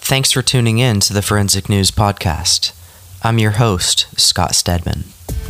Thanks for tuning in to the Forensic News Podcast. I'm your host, Scott Stedman.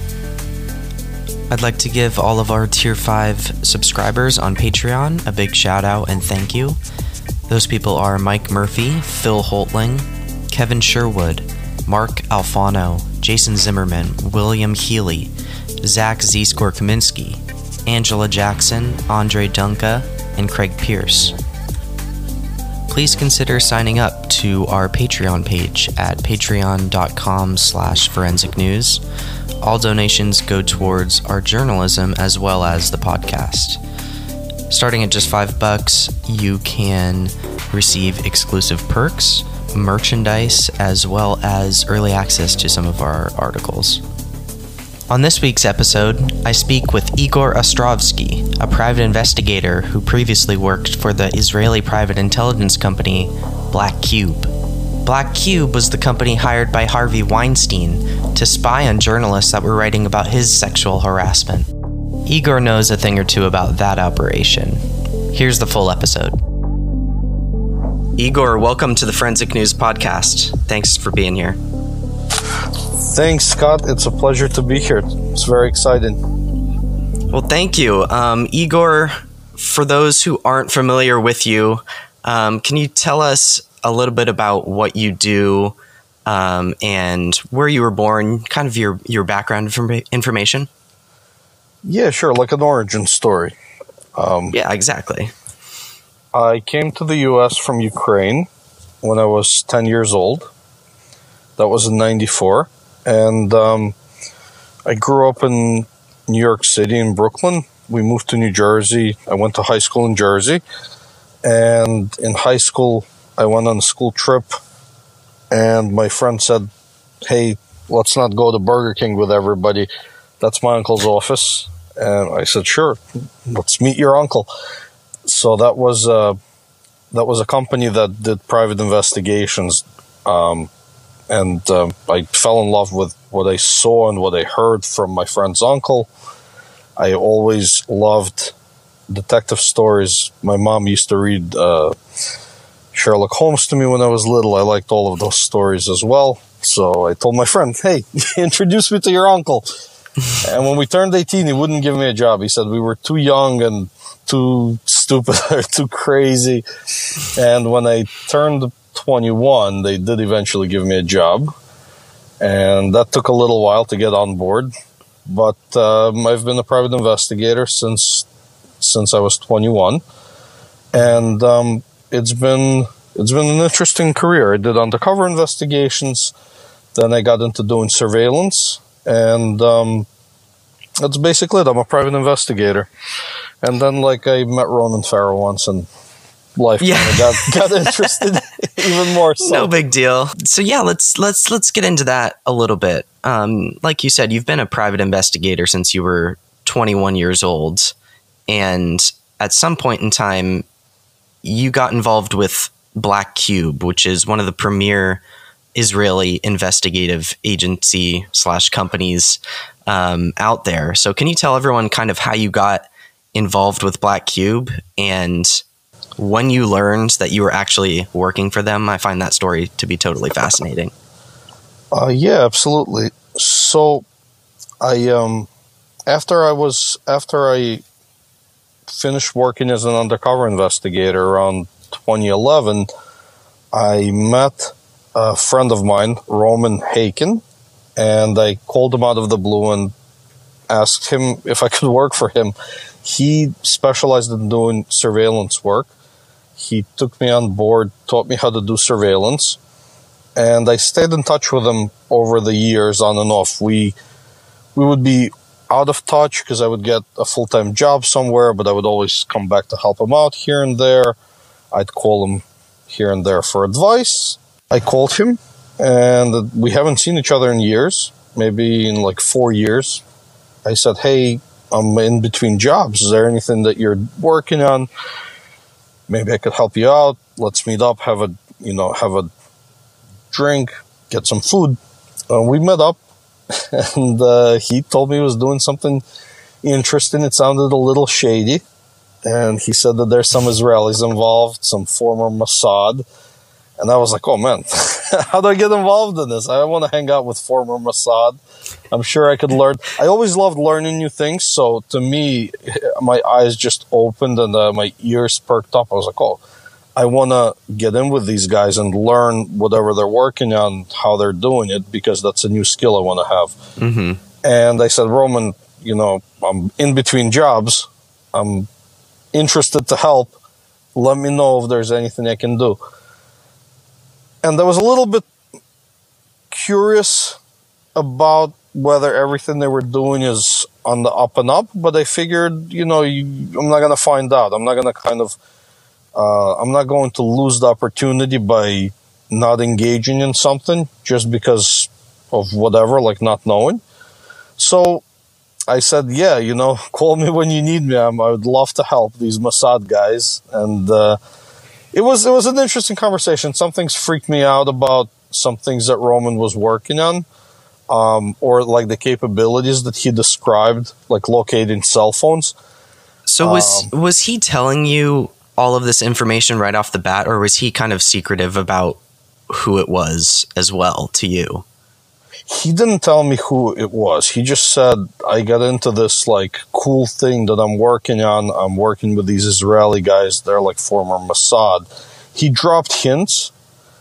I'd like to give all of our Tier 5 subscribers on Patreon a big shout out and thank you. Those people are Mike Murphy, Phil Holtling, Kevin Sherwood, Mark Alfano, Jason Zimmerman, William Healy, Zach Z-Score Kaminsky, Angela Jackson, Andre Dunca, and Craig Pierce. Please consider signing up to our Patreon page at patreon.com/forensicnews. All donations go towards our journalism as well as the podcast. Starting at just $5, you can receive exclusive perks, merchandise, as well as early access to some of our articles. On this week's episode, I speak with Igor Ostrovsky, a private investigator who previously worked for the Israeli private intelligence company Black Cube. Black Cube was the company hired by Harvey Weinstein to spy on journalists that were writing about his sexual harassment. Igor knows a thing or two about that operation. Here's the full episode. Igor, welcome to the Forensic News Podcast. Thanks for being here. Thanks, Scott. It's a pleasure to be here. It's very exciting. Well, thank you. Igor, for those who aren't familiar with you, can you tell us a little bit about what you do and where you were born, kind of your background information? Yeah, sure. Like an origin story. Yeah, exactly. I came to the U.S. from Ukraine when I was 10 years old. That was in 94. And I grew up in New York City, in Brooklyn. We moved to New Jersey. I went to high school in Jersey. And in high school, I went on a school trip. And my friend said, hey, let's not go to Burger King with everybody. That's my uncle's office. And I said, sure, let's meet your uncle. So that was a company that did private investigations. And I fell in love with what I saw and what I heard from my friend's uncle. I always loved detective stories. My mom used to read Sherlock Holmes to me when I was little. I liked all of those stories as well. So I told my friend, hey, introduce me to your uncle. And when we turned 18, he wouldn't give me a job. He said we were too young and too stupid or too crazy. And when I turned 21, they did eventually give me a job, and that took a little while to get on board, but I've been a private investigator since I was 21, and it's been an interesting career. I did undercover investigations, then I got into doing surveillance, and that's basically it. I'm a private investigator. And then I met Ronan Farrow once, and life kind of got interested even more so. No big deal. So yeah, let's get into that a little bit. Like you said, you've been a private investigator since you were 21 years old, and at some point in time you got involved with Black Cube, which is one of the premier Israeli investigative agency / companies out there. So can you tell everyone kind of how you got involved with Black Cube and when you learned that you were actually working for them? I find that story to be totally fascinating. Yeah, absolutely. So I after I finished working as an undercover investigator around 2011, I met a friend of mine, Roman Haken, and I called him out of the blue and asked him if I could work for him. He specialized in doing surveillance work. He took me on board, taught me how to do surveillance, and I stayed in touch with him over the years on and off. We would be out of touch because I would get a full-time job somewhere, but I would always come back to help him out here and there. I'd call him here and there for advice. I called him, and we haven't seen each other in years, maybe in 4 years. I said, hey, I'm in between jobs. Is there anything that you're working on? Maybe I could help you out. Let's meet up, have a drink, get some food. We met up, and he told me he was doing something interesting. It sounded a little shady, and he said that there's some Israelis involved, some former Mossad, And I was like, oh man, how do I get involved in this? I want to hang out with former Mossad. I'm sure I could learn. I always loved learning new things. So to me, my eyes just opened and my ears perked up. I was like, oh, I want to get in with these guys and learn whatever they're working on, how they're doing it, because that's a new skill I want to have. Mm-hmm. And I said, Roman, I'm in between jobs. I'm interested to help. Let me know if there's anything I can do. And I was a little bit curious about whether everything they were doing is on the up and up, but I figured, I'm not going to find out. I'm not going to I'm not going to lose the opportunity by not engaging in something just because of whatever, like not knowing. So I said, yeah, call me when you need me. I would love to help these Mossad guys. And it was an interesting conversation. Some things freaked me out about some things that Roman was working on, or like the capabilities that he described, like locating cell phones. So was he telling you all of this information right off the bat, or was he kind of secretive about who it was as well to you? He didn't tell me who it was. He just said, I got into this like cool thing that I'm working on. I'm working with these Israeli guys. They're like former Mossad. He dropped hints.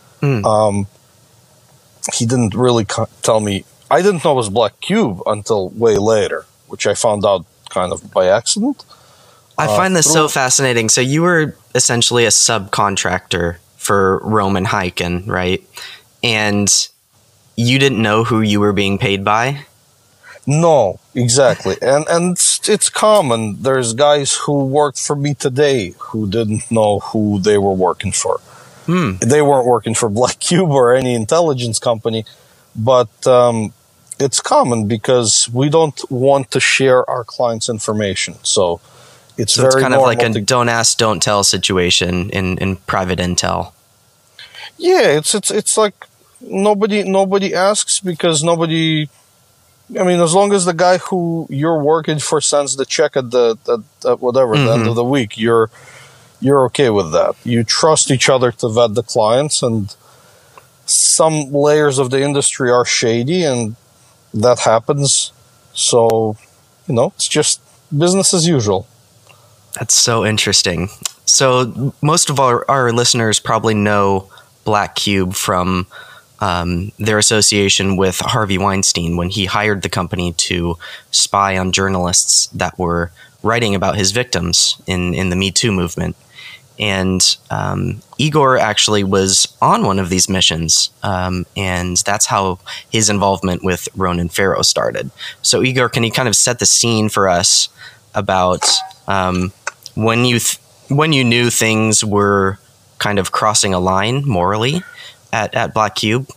He didn't really tell me. I didn't know it was Black Cube until way later, which I found out kind of by accident. I find this so fascinating. So you were essentially a subcontractor for Roman Hyken, right? And you didn't know who you were being paid by? No, exactly. And it's common. There's guys who worked for me today who didn't know who they were working for. They weren't working for Black Cube or any intelligence company, but it's common because we don't want to share our clients' information. So it's very kind of like a don't ask, don't tell situation in private intel. Yeah, it's like nobody asks because nobody. I mean, as long as the guy who you're working for sends the check at the end of the week, you're okay with that. You trust each other to vet the clients, and some layers of the industry are shady, and that happens. So, it's just business as usual. That's so interesting. So most of our listeners probably know Black Cube from their association with Harvey Weinstein when he hired the company to spy on journalists that were writing about his victims in the Me Too movement. And Igor actually was on one of these missions, and that's how his involvement with Ronan Farrow started. So Igor, can you kind of set the scene for us about when you knew things were kind of crossing a line morally at Black Cube,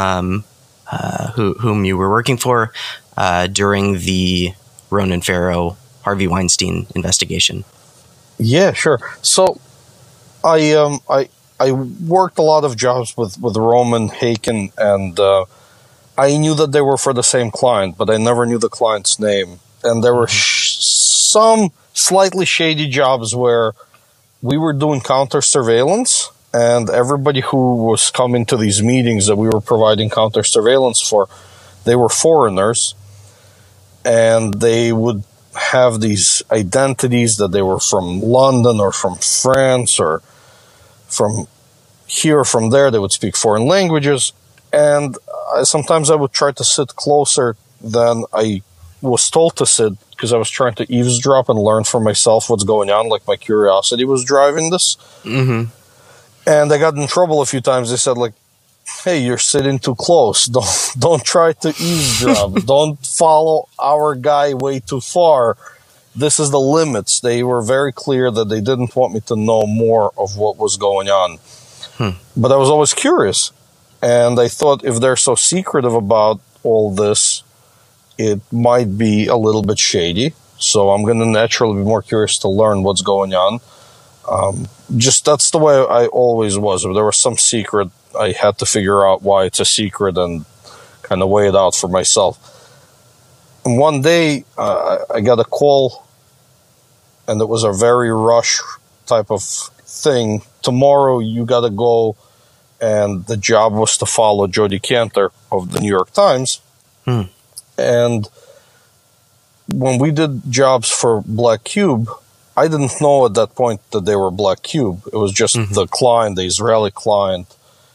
whom you were working for during the Ronan Farrow Harvey Weinstein investigation? Yeah, sure. So I worked a lot of jobs with Roman Hyken, and I knew that they were for the same client, but I never knew the client's name. And there were some slightly shady jobs where we were doing counter surveillance, and everybody who was coming to these meetings that we were providing counter surveillance for, they were foreigners, and they would have these identities that they were from London or from France or from here or from there. They would speak foreign languages, and sometimes I would try to sit closer than I was told to sit because I was trying to eavesdrop and learn for myself what's going on. Like, my curiosity was driving this. Mm-hmm. And I got in trouble a few times. They said, like, hey, you're sitting too close. Don't try to eavesdrop. Don't follow our guy way too far. This is the limits. They were very clear that they didn't want me to know more of what was going on. But I was always curious. And I thought, if they're so secretive about all this, it might be a little bit shady. So I'm going to naturally be more curious to learn what's going on. Just that's the way I always was. If there was some secret, I had to figure out why it's a secret and kind of weigh it out for myself. And one day, I got a call, and it was a very rush type of thing. Tomorrow, you got to go and the job was to follow Jodi Kantor of the New York Times. And when we did jobs for Black Cube, I didn't know at that point that they were Black Cube. It was just the client, the Israeli client.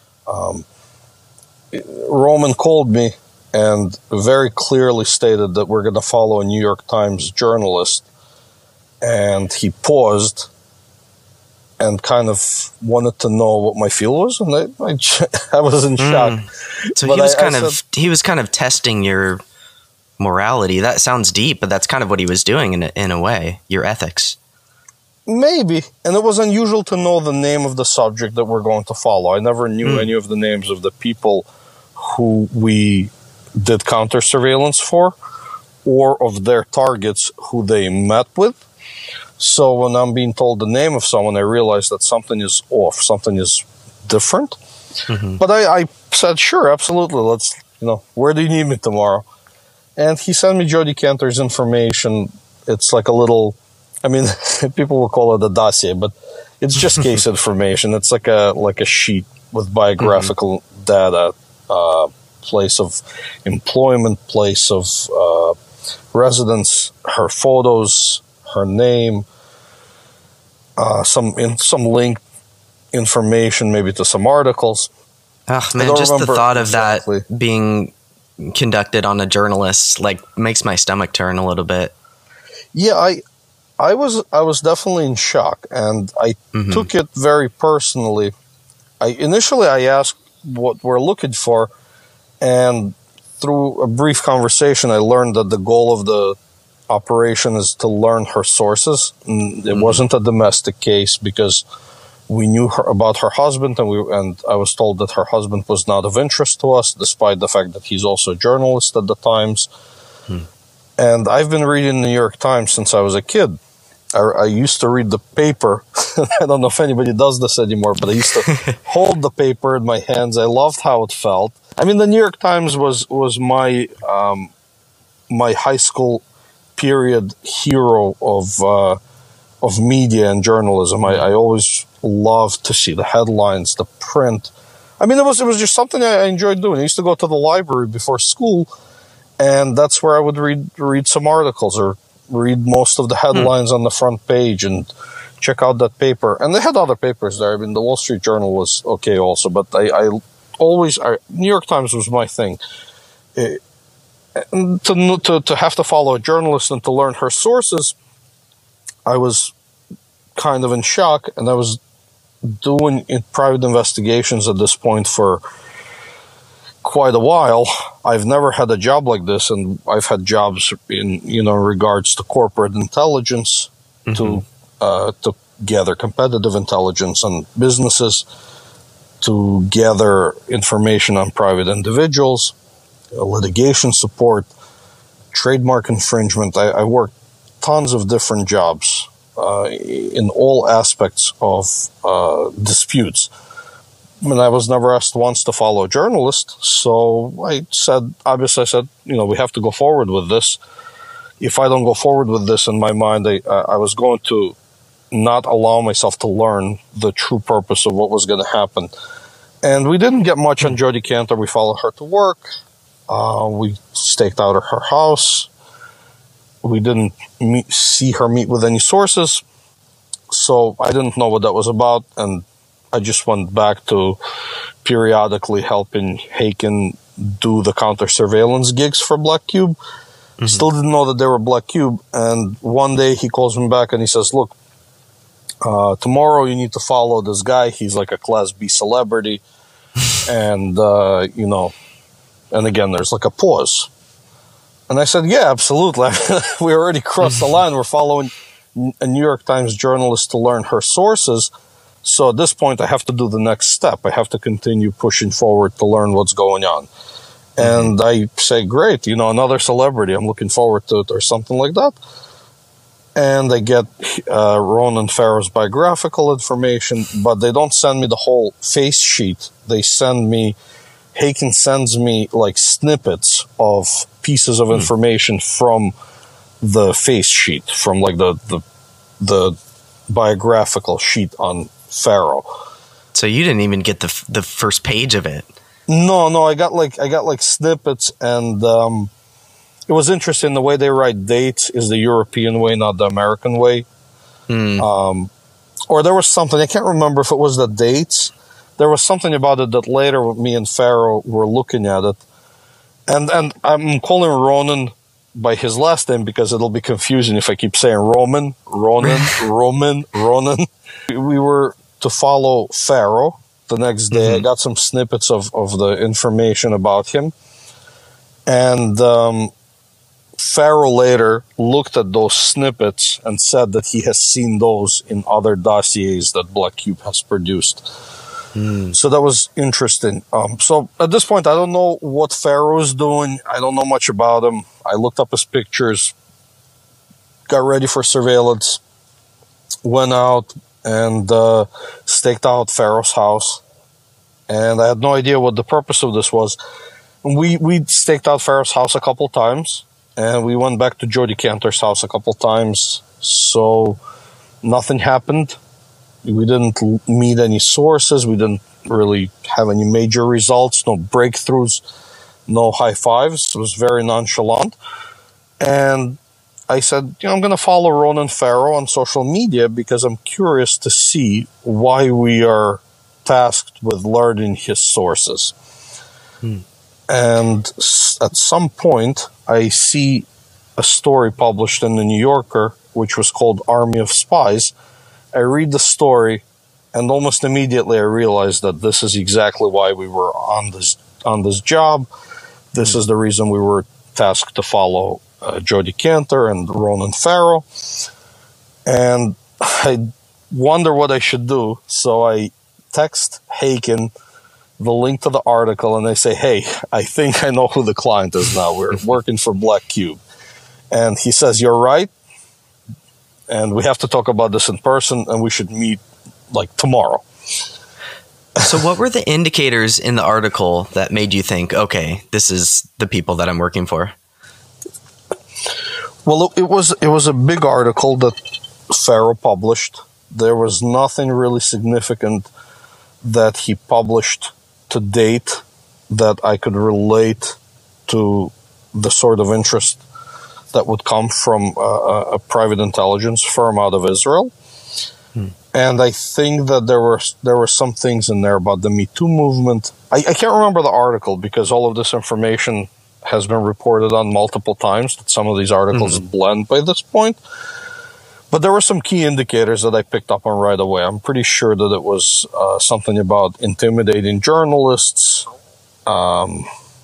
Roman called me and very clearly stated that we're going to follow a New York Times journalist. And he paused and kind of wanted to know what my feel was, and I was in shock. So but he was kind of testing your morality. That sounds deep, but that's kind of what he was doing in a way, your ethics. Maybe, and it was unusual to know the name of the subject that we're going to follow. I never knew any of the names of the people who we did counter surveillance for, or of their targets who they met with. So when I'm being told the name of someone, I realize that something is off, something is different. But I said, sure, absolutely. Let's, where do you need me tomorrow? And he sent me Jodi Kantor's information. It's like a little, people will call it a dossier, but it's just case information. It's like a sheet with biographical data, place of employment, place of residence, her photos, her name, some linked information, maybe to some articles. Oh man, just the thought of that being conducted on a journalist makes my stomach turn a little bit. Yeah, I was definitely in shock, and I took it very personally. Initially I asked what we're looking for, and through a brief conversation, I learned that the goal of the operation is to learn her sources. It wasn't a domestic case because we knew about her husband, and I was told that her husband was not of interest to us, despite the fact that he's also a journalist at the Times. And I've been reading the New York Times since I was a kid. I used to read the paper. I don't know if anybody does this anymore, but I used to hold the paper in my hands. I loved how it felt. The New York Times was my my high school period hero of media and journalism. I always loved to see the headlines, the print. It was just something I enjoyed doing. I used to go to the library before school, and that's where I would read some articles or read most of the headlines on the front page and check out that paper. And they had other papers there. The Wall Street Journal was okay also, but New York Times was my thing. To have to follow a journalist and to learn her sources, I was kind of in shock, and I was doing private investigations at this point for quite a while. I've never had a job like this, and I've had jobs in regards to corporate intelligence, to gather competitive intelligence on businesses, to gather information on private individuals, litigation support, trademark infringement. I worked tons of different jobs in all aspects of disputes. I was never asked once to follow a journalist, so I said, we have to go forward with this. If I don't go forward with this, in my mind, I was going to not allow myself to learn the true purpose of what was going to happen. And we didn't get much on Jodi Kantor. We followed her to work. We staked out her house. We didn't see her meet with any sources. So I didn't know what that was about. And I just went back to periodically helping Haken do the counter surveillance gigs for Black Cube. Still didn't know that they were Black Cube. And one day he calls me back and he says, look, tomorrow you need to follow this guy. He's like a Class B celebrity. And, and again, there's like a pause. And I said, yeah, absolutely. We already crossed the line. We're following a New York Times journalist to learn her sources. So at this point, I have to do the next step. I have to continue pushing forward to learn what's going on. And I say, great, another celebrity. I'm looking forward to it, or something like that. And I get Ronan Farrow's biographical information, but they don't send me the whole face sheet. Haken sends me like snippets of pieces of information from the face sheet, from like the biographical sheet on Farrow. So you didn't even get the first page of it. No, I got like snippets, and it was interesting. The way they write dates is the European way, not the American way. Or there was something, I can't remember if it was the dates. There was something about it that later me and Pharaoh were looking at it. And I'm calling Ronan by his last name because it'll be confusing if I keep saying Ronan. We were to follow Pharaoh the next day. I got some snippets of the information about him. And Pharaoh later looked at those snippets and said that he has seen those in other dossiers that Black Cube has produced. So that was interesting. So at this point, I don't know what Pharaoh is doing. I don't know much about him. I looked up his pictures, got ready for surveillance, went out and staked out Pharaoh's house. And I had no idea what the purpose of this was. We staked out Pharaoh's house a couple times, and we went back to Jody Cantor's house a couple times. So nothing happened. We didn't meet any sources. We didn't really have any major results, no breakthroughs, no high fives. It was very nonchalant. And I said, I'm going to follow Ronan Farrow on social media because I'm curious to see why we are tasked with learning his sources. And at some point, I see a story published in the New Yorker, which was called Army of Spies. I read the story, and almost immediately I realized that this is exactly why we were on this job. This is the reason we were tasked to follow Jody Cantor and Ronan Farrow. And I wonder what I should do. So I text Haken the link to the article, and they say, hey, I think I know who the client is now. We're working for Black Cube. And he says, you're right. And we have to talk about this in person, and we should meet like tomorrow. So what were the indicators in the article that made you think, okay, this is the people that I'm working for? Well, it was a big article that Farrow published. There was nothing really significant that he published to date that I could relate to the sort of interest that would come from a private intelligence firm out of Israel. And I think that there were some things in there about the Me Too movement. I can't remember the article because all of this information has been reported on multiple times, that some of these articles blend by this point. But there were some key indicators that I picked up on right away. I'm pretty sure that it was something about intimidating journalists. I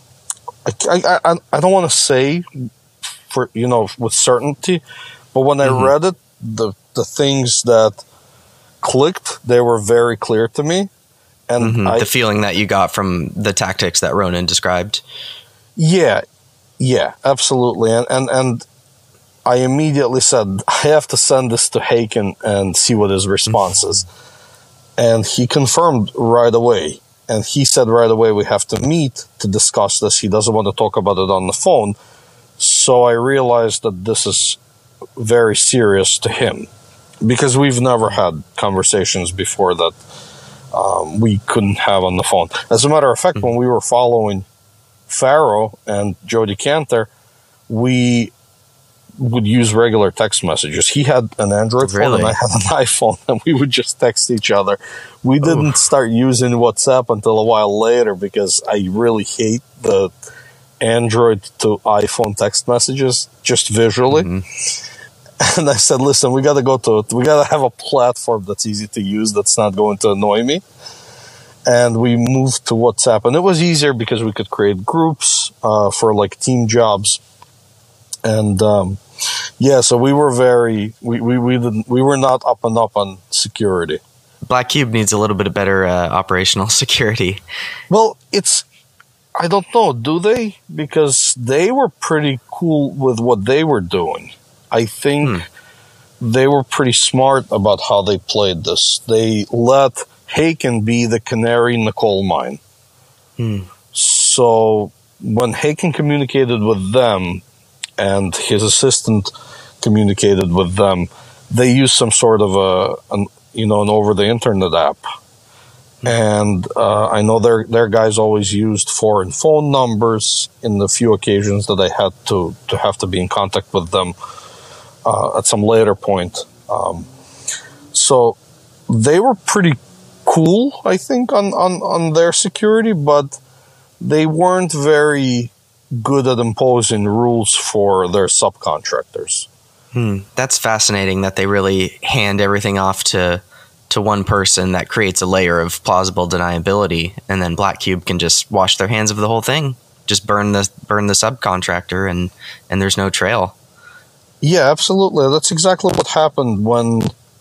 don't want to say with certainty, but when I read it, the things that clicked, they were very clear to me. And the feeling that you got from the tactics that Ronan described. Yeah, absolutely. And I immediately said, I have to send this to Haken and see what his response is. And he confirmed right away. And he said right away, we have to meet to discuss this. He doesn't want to talk about it on the phone. So I realized that this is very serious to him, because we've never had conversations before that we couldn't have on the phone. As a matter of fact, when we were following Farrow and Jody Cantor, we would use regular text messages. He had an Android phone and I had an iPhone, and we would just text each other. We didn't start using WhatsApp until a while later because I really hate the Android to iPhone text messages just visually. And I said, listen, we got to have a platform that's easy to use, that's not going to annoy me. And we moved to WhatsApp, and it was easier because we could create groups for like team jobs. And so we were we were not up and up on security. Black Cube needs a little bit of better operational security. Well, I don't know, do they? Because they were pretty cool with what they were doing. I think they were pretty smart about how they played this. They let Haken be the canary in the coal mine. So when Haken communicated with them and his assistant communicated with them, they used some sort of an over-the-internet app. And I know their guys always used foreign phone numbers in the few occasions that I had to have to be in contact with them at some later point. So they were pretty cool, I think, on their security, but they weren't very good at imposing rules for their subcontractors. That's fascinating that they really hand everything off to one person. That creates a layer of plausible deniability, and then Black Cube can just wash their hands of the whole thing, just burn the subcontractor, and there's no trail. Yeah, absolutely. That's exactly what happened when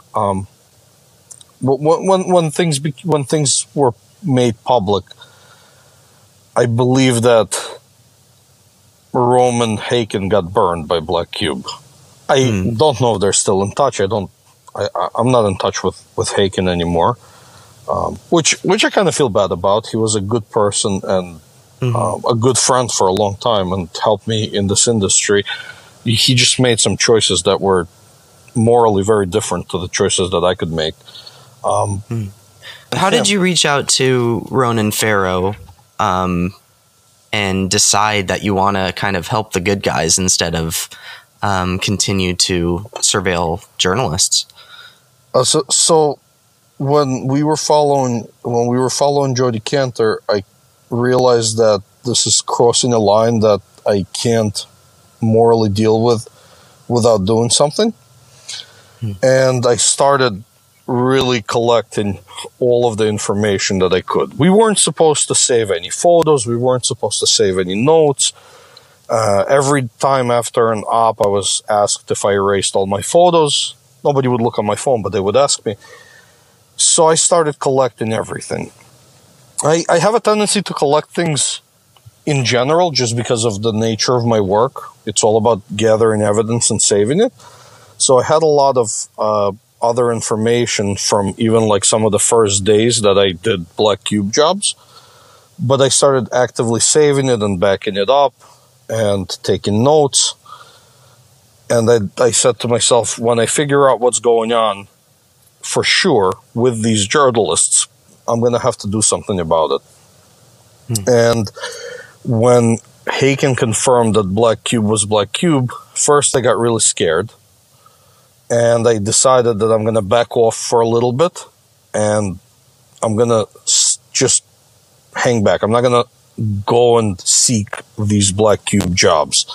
things were made public. I believe that Roman Haken got burned by Black Cube. I don't know if they're still in touch. I'm not in touch with Haken anymore, which I kind of feel bad about. He was a good person and a good friend for a long time and helped me in this industry. He just made some choices that were morally very different to the choices that I could make. How did you reach out to Ronan Farrow and decide that you want to kind of help the good guys instead of continue to surveil journalists? So when we were following Jody Cantor, I realized that this is crossing a line that I can't morally deal with without doing something. And I started really collecting all of the information that I could. We weren't supposed to save any photos. We weren't supposed to save any notes. Every time after an op, I was asked if I erased all my photos. Nobody would look on my phone, but they would ask me. So I started collecting everything. I have a tendency to collect things in general just because of the nature of my work. It's all about gathering evidence and saving it. So I had a lot of other information from even like some of the first days that I did Black Cube jobs. But I started actively saving it and backing it up and taking notes. And I said to myself, when I figure out what's going on for sure with these journalists, I'm going to have to do something about it. And when Haken confirmed that Black Cube was Black Cube, first I got really scared. And I decided that I'm going to back off for a little bit. And I'm going to just hang back. I'm not going to go and seek these Black Cube jobs.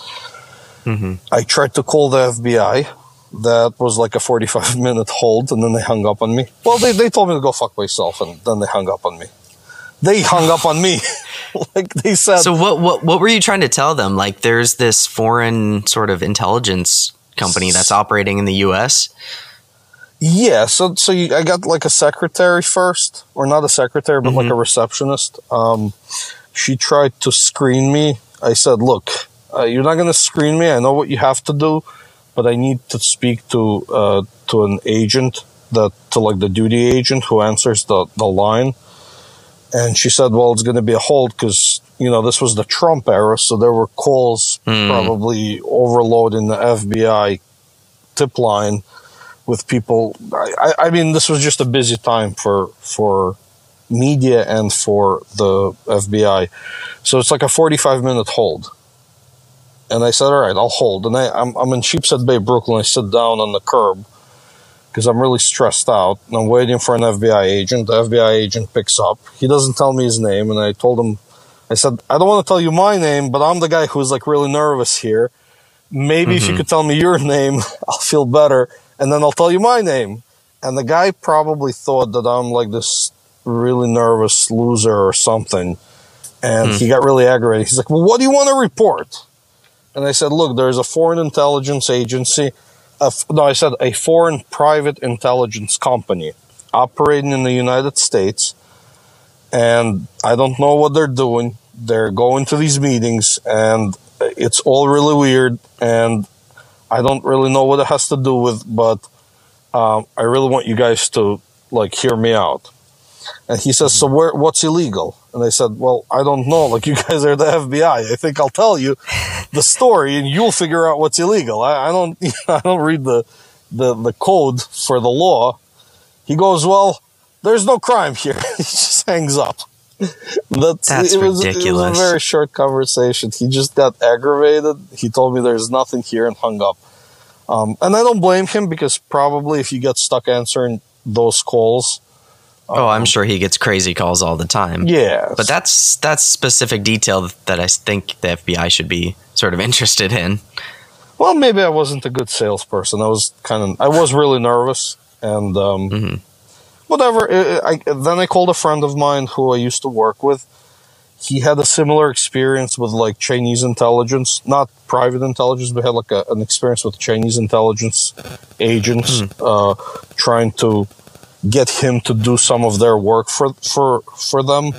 I tried to call the FBI. That was like a 45-minute hold, and then they hung up on me. Well, they told me to go fuck myself, and then they hung up on me. They hung up on me. Like they said. So what were you trying to tell them? Like there's this foreign sort of intelligence company that's operating in the U.S.? Yeah, so I got like a secretary first, or not a secretary, but like a receptionist. She tried to screen me. I said, look, you're not going to screen me. I know what you have to do, but I need to speak to an agent, to like the duty agent who answers the line. And she said, well, it's going to be a hold because, this was the Trump era, so there were calls probably overloading the FBI tip line with people. I mean, this was just a busy time for media and for the FBI. So it's like a 45-minute hold. And I said, all right, I'll hold. And I'm in Sheepshead Bay, Brooklyn. I sit down on the curb because I'm really stressed out. And I'm waiting for an FBI agent. The FBI agent picks up. He doesn't tell me his name. And I told him, I said, I don't want to tell you my name, but I'm the guy who's like really nervous here. Maybe if you could tell me your name, I'll feel better. And then I'll tell you my name. And the guy probably thought that I'm like this really nervous loser or something. And he got really aggravated. He's like, well, what do you want to report? And I said, look, there's a foreign intelligence agency. I said a foreign private intelligence company operating in the United States. And I don't know what they're doing. They're going to these meetings and it's all really weird. And I don't really know what it has to do with, but I really want you guys to like hear me out. And he says, so what's illegal? And I said, well, I don't know. Like, you guys are the FBI. I think I'll tell you the story and you'll figure out what's illegal. I don't read the code for the law. He goes, well, there's no crime here. He just hangs up. That's ridiculous. It was a very short conversation. He just got aggravated. He told me there's nothing here and hung up. And I don't blame him, because probably if you get stuck answering those calls... I'm sure he gets crazy calls all the time. Yeah. But that's specific detail that I think the FBI should be sort of interested in. Well, maybe I wasn't a good salesperson. I was really nervous, and whatever. Then I called a friend of mine who I used to work with. He had a similar experience with like Chinese intelligence, not private intelligence, but had like an experience with Chinese intelligence agents trying to get him to do some of their work for them.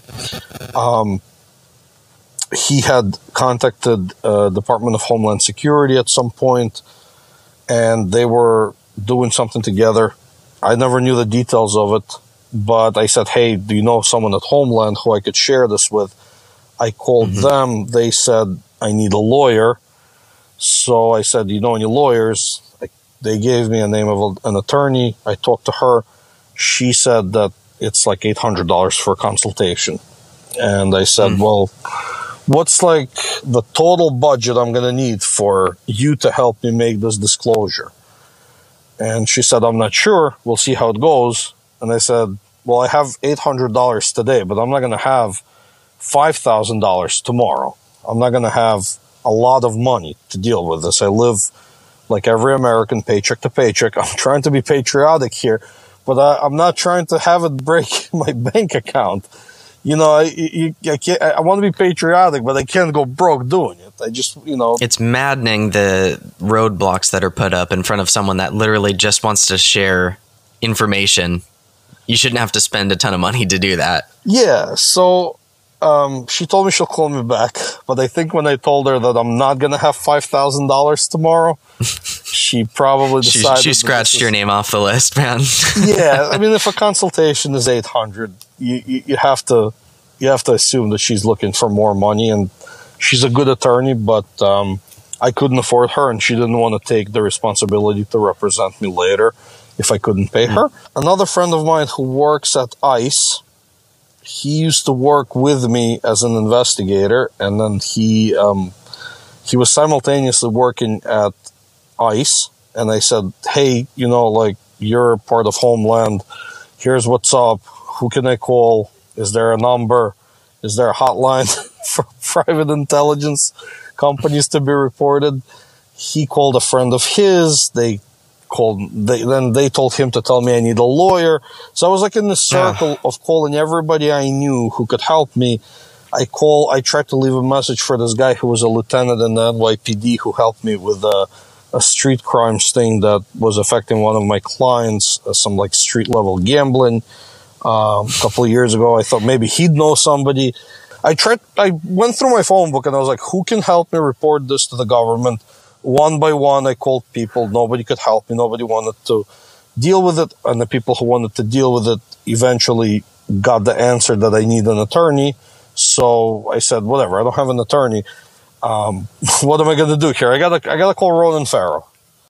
He had contacted Department of Homeland Security at some point, and they were doing something together. I never knew the details of it, but I said, hey, do you know someone at Homeland who I could share this with? I called them. They said, I need a lawyer. So I said, you know any lawyers? They gave me a name of an attorney. I talked to her. She said that it's like $800 for a consultation. And I said, well, what's like the total budget I'm going to need for you to help me make this disclosure? And she said, I'm not sure. We'll see how it goes. And I said, well, I have $800 today, but I'm not going to have $5,000 tomorrow. I'm not going to have a lot of money to deal with this. I live like every American, paycheck to paycheck. I'm trying to be patriotic here, but I'm not trying to have it break my bank account. You know, I want to be patriotic, but I can't go broke doing it. I just, It's maddening, the roadblocks that are put up in front of someone that literally just wants to share information. You shouldn't have to spend a ton of money to do that. Yeah, so she told me she'll call me back, but I think when I told her that I'm not going to have $5,000 tomorrow, she probably decided... She scratched your name off the list, man. Yeah, I mean, if a consultation is $800, you have to assume that she's looking for more money, and she's a good attorney, but I couldn't afford her, and she didn't want to take the responsibility to represent me later if I couldn't pay her. Another friend of mine who works at ICE, he used to work with me as an investigator, and then he was simultaneously working at ICE, and I said, hey, you're part of Homeland. Here's what's up. Who can I call? Is there a number? Is there a hotline for private intelligence companies to be reported? He called a friend of his. They told him to tell me I need a lawyer. So I was like in the circle of calling everybody I knew who could help me. I tried to leave a message for this guy who was a lieutenant in the NYPD who helped me with a street crime sting that was affecting one of my clients, some like street level gambling. A couple of years ago, I thought maybe he'd know somebody. I went through my phone book and I was like, who can help me report this to the government? One by one, I called people. Nobody could help me. Nobody wanted to deal with it. And the people who wanted to deal with it eventually got the answer that I need an attorney. So I said, whatever, I don't have an attorney. What am I going to do here? I gotta call Ronan Farrow.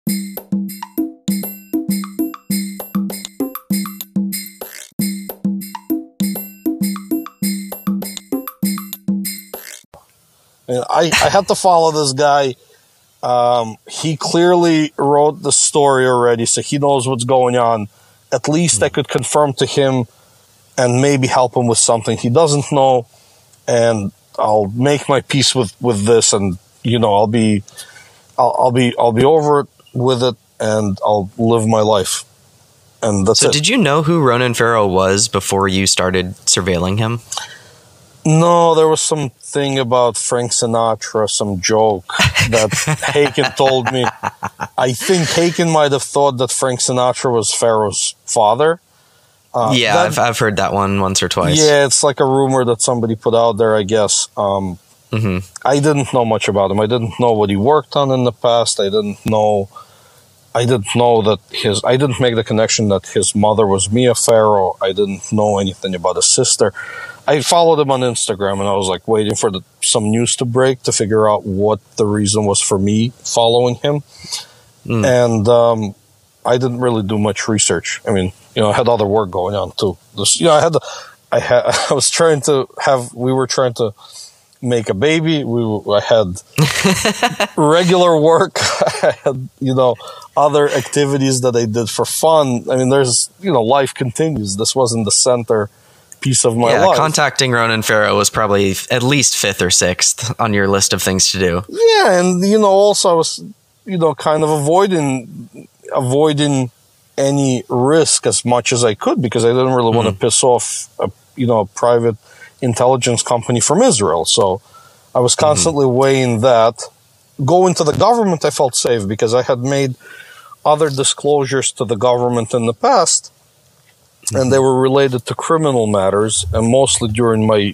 And I had to follow this guy. He clearly wrote the story already, so he knows what's going on. At least I could confirm to him and maybe help him with something he doesn't know, and I'll make my peace with this, and I'll be over it with it, and I'll live my life, and that's it. So, did you know who Ronan Farrow was before you started surveilling him? No, there was something about Frank Sinatra, some joke that Haken told me. I think Haken might have thought that Frank Sinatra was Farrow's father. I've heard that one once or twice. Yeah, it's like a rumor that somebody put out there, I guess. I didn't know much about him. I didn't know what he worked on in the past. I didn't make the connection that his mother was Mia Farrow. I didn't know anything about his sister. I followed him on Instagram, and I was like waiting for some news to break to figure out what the reason was for me following him. And I didn't really do much research. I mean, I had other work going on too. I was trying to we were trying to make a baby. I had regular work. I had, other activities that I did for fun. I mean, there's, life continues. This wasn't the center piece of my life. Contacting Ronan Farrow was probably at least 5th or 6th on your list of things to do. Yeah, and, also I was, kind of avoiding any risk as much as I could because I didn't really want to piss off a private intelligence company from Israel. So I was constantly weighing that. Going to the government, I felt safe because I had made other disclosures to the government in the past, and they were related to criminal matters, and mostly during my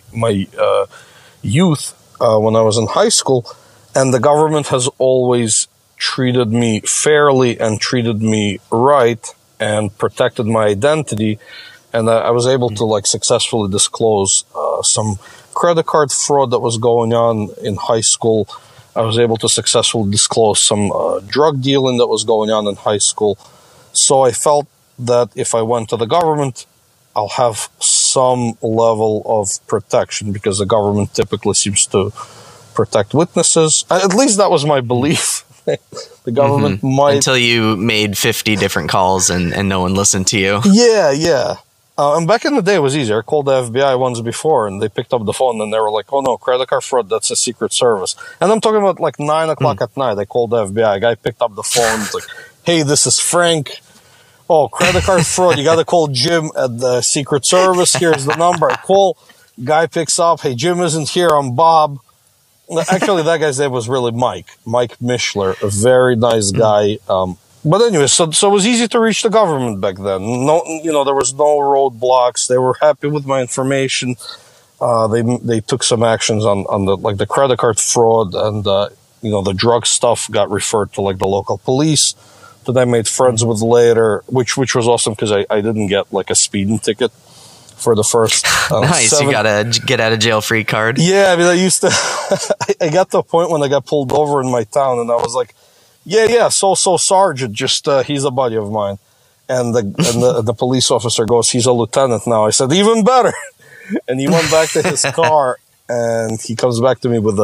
youth when I was in high school. And the government has always treated me fairly and treated me right and protected my identity. And I was able to successfully disclose some credit card fraud that was going on in high school. I was able to successfully disclose some drug dealing that was going on in high school. So I felt that if I went to the government, I'll have some level of protection because the government typically seems to protect witnesses. At least that was my belief. The government might... Until you made 50 different calls and no one listened to you. Yeah. And back in the day, it was easier. I called the FBI once before, and they picked up the phone, and they were like, oh, no, credit card fraud, that's a Secret Service. And I'm talking about 9 o'clock at night. I called the FBI. A guy picked up the phone. It's like, hey, this is Frank. Oh, credit card fraud. You got to call Jim at the Secret Service. Here's the number. I call. Guy picks up. Hey, Jim isn't here. I'm Bob. Actually, that guy's name was really Mike Mishler, a very nice guy. But anyway, so it was easy to reach the government back then. No, there was no roadblocks. They were happy with my information. They took some actions on the credit card fraud, and the drug stuff got referred to the local police that I made friends with later, which was awesome because I didn't get a speeding ticket for the first nice. You got a get out of jail free card. Yeah, I mean, I used to. I got to a point when I got pulled over in my town, and I was like, yeah, so sergeant, just he's a buddy of mine, and the police officer goes, he's a lieutenant now. I said, even better, and he went back to his car, and he comes back to me with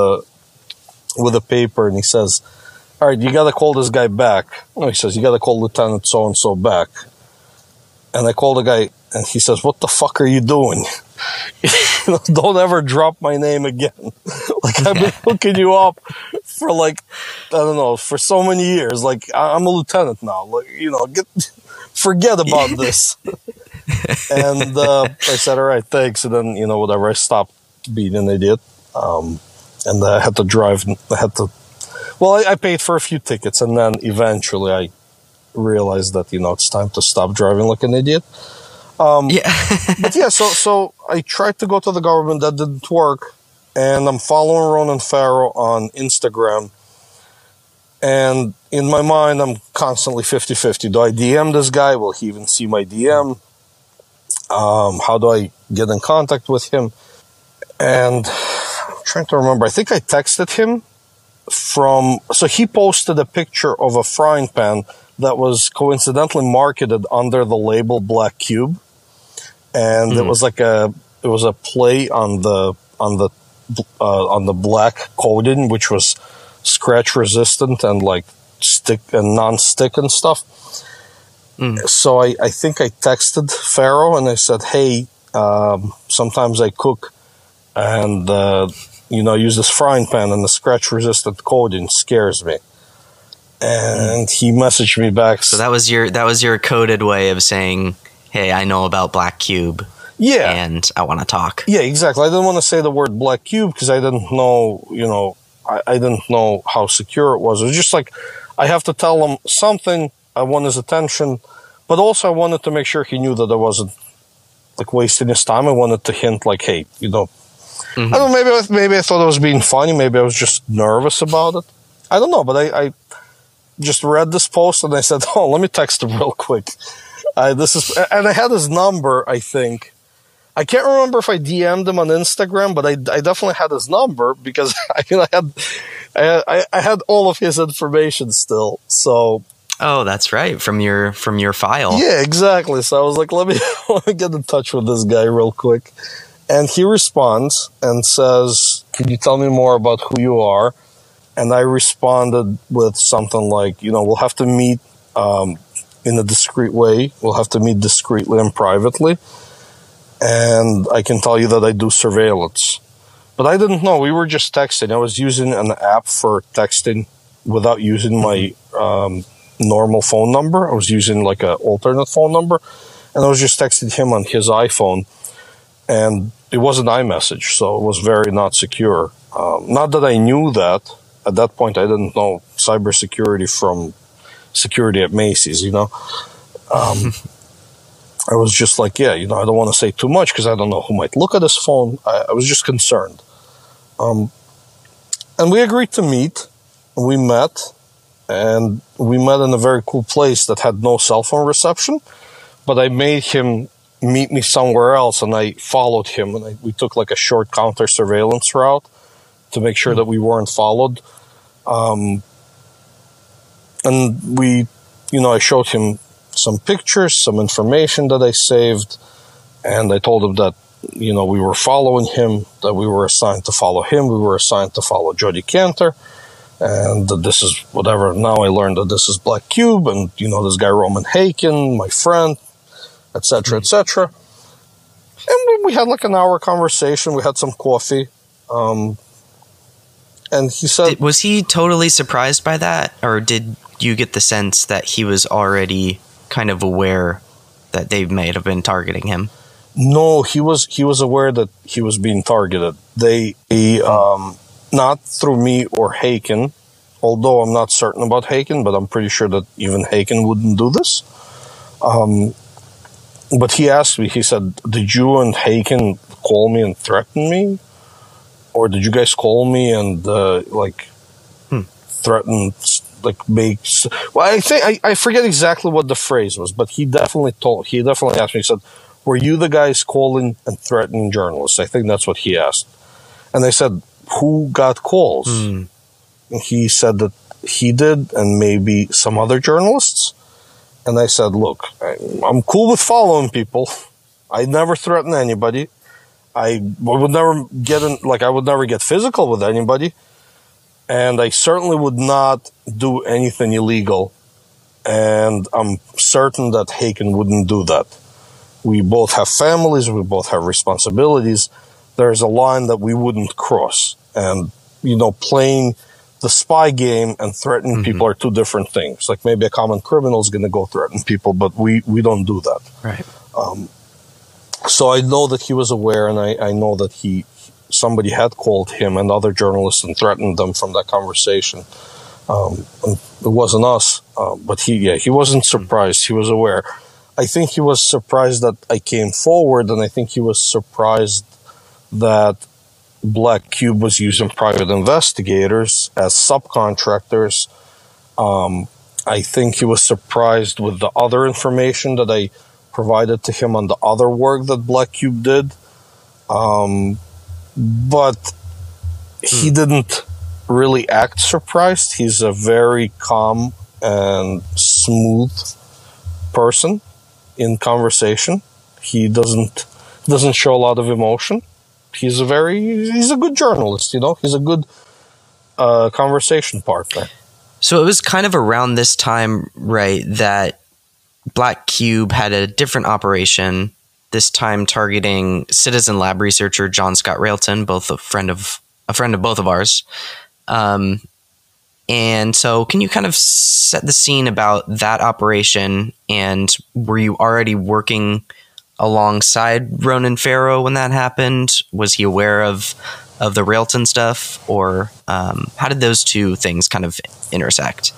a paper, and he says, all right, you got to call this guy back. No, he says, you got to call Lieutenant so and so back, and I call the guy. And he says, what the fuck are you doing? Don't ever drop my name again. I've been hooking you up for I don't know, for so many years. I'm a lieutenant now. Forget about this. And I said, all right, thanks. And then, whatever, I stopped being an idiot. And I had to drive. I paid for a few tickets. And then eventually I realized that, it's time to stop driving like an idiot. But yeah, so I tried to go to the government. That didn't work. And I'm following Ronan Farrow on Instagram. And in my mind, I'm constantly 50-50. Do I DM this guy? Will he even see my DM? How do I get in contact with him? And I'm trying to remember. I think I texted him so he posted a picture of a frying pan that was coincidentally marketed under the label Black Cube. And it was a play on the black coating, which was scratch resistant and stick and non-stick and stuff. So I think I texted Farrow and I said, hey, sometimes I cook and use this frying pan, and the scratch resistant coating scares me. And he messaged me back. So that was your coded way of saying, hey, I know about Black Cube. Yeah. And I want to talk. Yeah, exactly. I didn't want to say the word Black Cube because I didn't know, I didn't know how secure it was. It was just I have to tell him something. I want his attention. But also I wanted to make sure he knew that I wasn't wasting his time. I wanted to hint hey, I don't know, maybe I thought I was being funny. Maybe I was just nervous about it. I don't know, but I just read this post and I said, oh, let me text him real quick. And I had his number, I think. I can't remember if I DM'd him on Instagram, but I definitely had his number because I had all of his information still. So Oh, that's right. From your file. Yeah, exactly. So I was like, let me get in touch with this guy real quick. And he responds and says, can you tell me more about who you are? And I responded with something like, we'll have to meet in a discreet way. We'll have to meet discreetly and privately. And I can tell you that I do surveillance. But I didn't know. We were just texting. I was using an app for texting without using my normal phone number. I was using like an alternate phone number. And I was just texting him on his iPhone. And it was an iMessage, so it was very not secure. Not that I knew that. At that point, I didn't know cybersecurity from security at Macy's, I was just like, I don't want to say too much because I don't know who might look at his phone. I was just concerned. And we agreed to meet. We met. And we met in a very cool place that had no cell phone reception. But I made him meet me somewhere else, and I followed him. And we took like a short counter surveillance route to make sure that we weren't followed. And we, I showed him some pictures, some information that I saved, and I told him that, we were following him, that we were assigned to follow him, we were assigned to follow Jody Cantor, and that this is whatever. Now I learned that this is Black Cube, and, this guy Roman Haken, my friend, etc., etc. And we had like an hour conversation. We had some coffee. And he said... Was he totally surprised by that? Or did you get the sense that he was already kind of aware that they may have been targeting him? No, he was aware that he was being targeted. They not through me or Haken, although I'm not certain about Haken, but I'm pretty sure that even Haken wouldn't do this. But he asked me, he said, did you and Haken call me and threaten me? Or did you guys call me and, threaten, well, I think, I forget exactly what the phrase was, but he definitely asked me, he said, were you the guys calling and threatening journalists? I think that's what he asked. And I said, who got calls? And he said that he did and maybe some other journalists. And I said, look, I'm cool with following people. I never threaten anybody. I would never I would never get physical with anybody. And I certainly would not do anything illegal. And I'm certain that Haken wouldn't do that. We both have families. We both have responsibilities. There's a line that we wouldn't cross. And, playing the spy game and threatening people are two different things. Like maybe a common criminal is going to go threaten people, but we don't do that. Right. So I know that he was aware, and I know that somebody had called him and other journalists and threatened them from that conversation. And it wasn't us, but he wasn't surprised. He was aware. I think he was surprised that I came forward, and I think he was surprised that Black Cube was using private investigators as subcontractors. I think he was surprised with the other information that I provided to him on the other work that Black Cube did. But he didn't really act surprised. He's a very calm and smooth person in conversation. He doesn't show a lot of emotion. He's a good journalist, He's a good conversation partner. So it was kind of around this time, right, that Black Cube had a different operation, this time targeting Citizen Lab researcher John Scott Railton, both a friend of both of ours. And so can you kind of set the scene about that operation, and were you already working alongside Ronan Farrow when that happened? Was he aware of the Railton stuff, or how did those two things kind of intersect?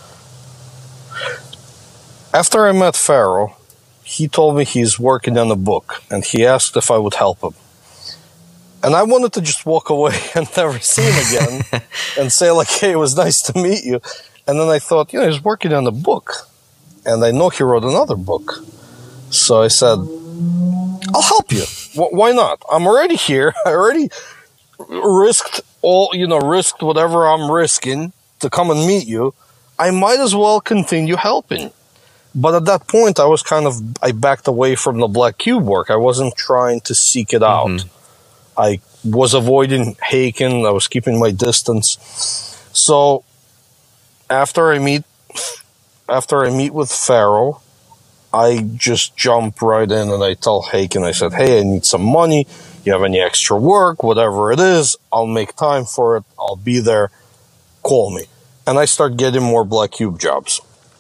After I met Farrow, he told me he's working on a book, and he asked if I would help him. And I wanted to just walk away and never see him again and say, hey, it was nice to meet you. And then I thought, he's working on a book, and I know he wrote another book. So I said, I'll help you. Why not? I'm already here. I already risked whatever I'm risking to come and meet you. I might as well continue helping. But at that point, I backed away from the Black Cube work. I wasn't trying to seek it out. Mm-hmm. I was avoiding Haken. I was keeping my distance. So after I meet with Pharaoh, I just jump right in and I tell Haken, I said, hey, I need some money. You have any extra work, whatever it is, I'll make time for it. I'll be there. Call me. And I start getting more Black Cube jobs.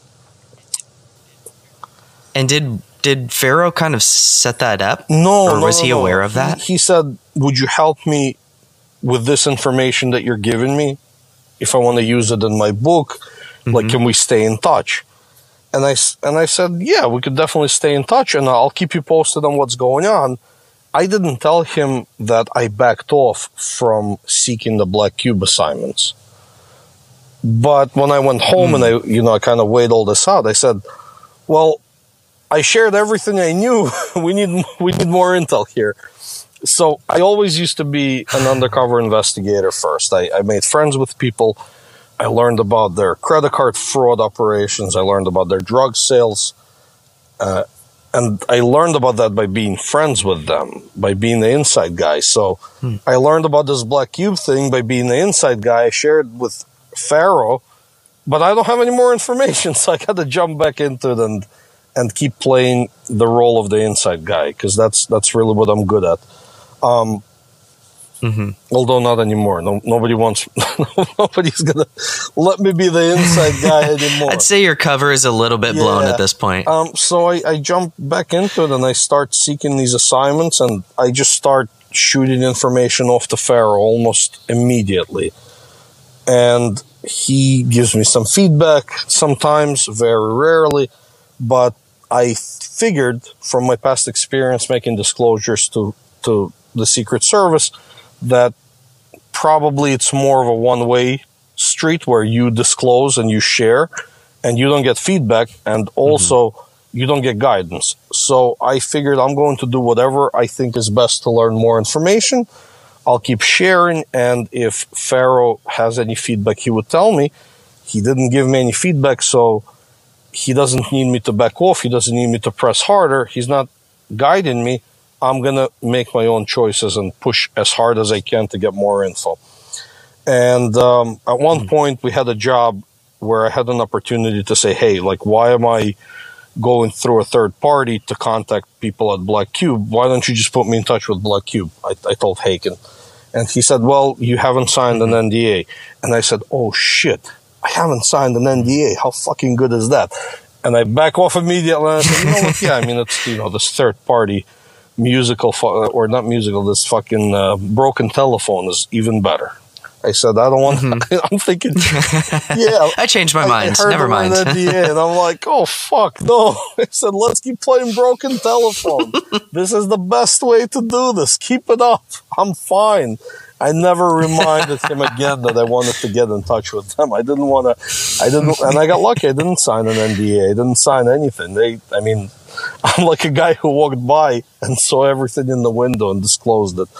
And did Pharaoh kind of set that up? No. Or was he aware of that? He said, would you help me with this information that you're giving me? If I want to use it in my book, like, can we stay in touch? And I said, yeah, we could definitely stay in touch, and I'll keep you posted on what's going on. I didn't tell him that I backed off from seeking the Black Cube assignments. But when I went home and I kind of weighed all this out, I said, well, I shared everything I knew. we need more intel here. So I always used to be an undercover investigator first. I made friends with people. I learned about their credit card fraud operations. I learned about their drug sales. And I learned about that by being friends with them, by being the inside guy. So I learned about this Black Cube thing by being the inside guy. I shared with Pharaoh, but I don't have any more information. So I got to jump back into it and keep playing the role of the inside guy, because that's really what I'm good at. Although not anymore. Nobody's gonna let me be the inside guy anymore. I'd say your cover is a little bit blown at this point. So I jump back into it and I start seeking these assignments, and I just start shooting information off to Pharaoh almost immediately. And he gives me some feedback sometimes, very rarely, but I figured from my past experience making disclosures to the Secret Service that probably it's more of a one-way street where you disclose and you share and you don't get feedback, and also you don't get guidance. So I figured I'm going to do whatever I think is best to learn more information. I'll keep sharing, and if Pharaoh has any feedback, he would tell me. He didn't give me any feedback, so he doesn't need me to back off. He doesn't need me to press harder. He's not guiding me. I'm going to make my own choices and push as hard as I can to get more info. And at one point, we had a job where I had an opportunity to say, hey, like, why am I going through a third party to contact people at Black Cube? Why don't you just put me in touch with Black Cube? I told Haken. And he said, well, you haven't signed an NDA. And I said, oh, shit. I haven't signed an NDA. How fucking good is that? And I back off immediately. And I said, you know what? Yeah, I mean, it's, this third party musical, or not musical, this fucking broken telephone is even better. I said, I don't want, I'm thinking, yeah. I changed my mind. I heard Never mind. NDA, and I'm like, oh, fuck, no. I said, let's keep playing broken telephone. This is the best way to do this. Keep it up. I'm fine. I never reminded him again that I wanted to get in touch with them. And I got lucky. I didn't sign an NDA. I didn't sign anything. I'm like a guy who walked by and saw everything in the window and disclosed it.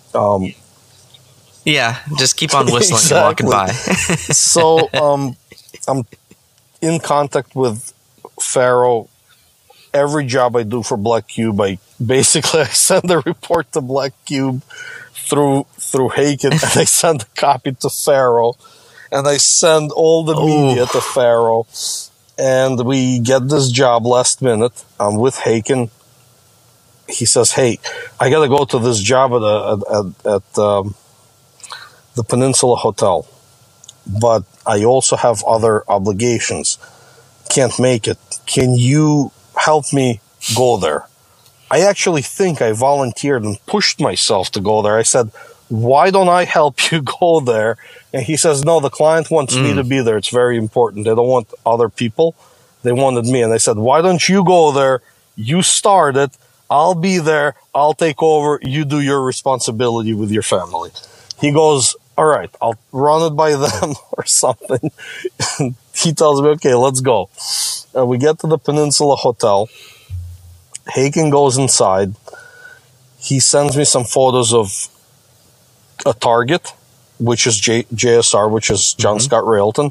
Yeah, just keep on whistling and walking by. So I'm in contact with Pharaoh. Every job I do for Black Cube, I send a report to Black Cube through Haken, and I send a copy to Pharaoh, and I send all the media to Pharaoh, and we get this job last minute. I'm with Haken. He says, hey, I got to go to this job at the Peninsula Hotel, but I also have other obligations. Can't make it. Can you help me go there? I actually think I volunteered and pushed myself to go there. I said, why don't I help you go there? And he says, no, the client wants me to be there. It's very important. They don't want other people. They wanted me. And I said, why don't you go there? You start it. I'll be there. I'll take over. You do your responsibility with your family. He goes, all right, I'll run it by them or something. And he tells me, okay, let's go. And we get to the Peninsula Hotel. Haken goes inside. He sends me some photos of a target, which is JSR, which is John Scott Railton,